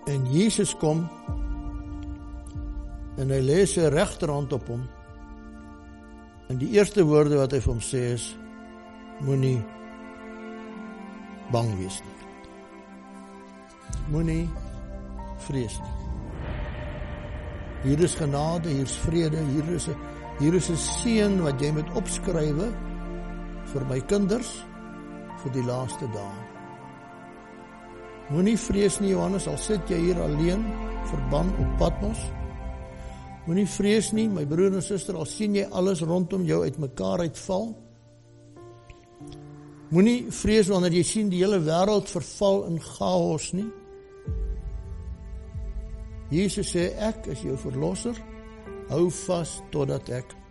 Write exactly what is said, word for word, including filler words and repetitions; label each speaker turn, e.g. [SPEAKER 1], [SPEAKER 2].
[SPEAKER 1] En Jesus kom, en hy lê sy regterhand op hom, en die eerste woorde wat hy vir hom sê is, moenie bang wees nie. Moenie vrees nie. Hier is genade, hier is vrede, hier is 'n hier is 'n seën wat jy moet opskrywe vir my kinders vir die laaste dae. Moenie vrees nie, Johannes, al sit jy hier alleen, verban op Patmos. Moenie vrees nie, my broer en suster, al sien jy alles rondom jou uitmekaar uitval. Moenie vrees wanneer jy sien die hele wêreld verval in chaos nie. Jesus sê, ek is jou verlosser, hou vas totdat ek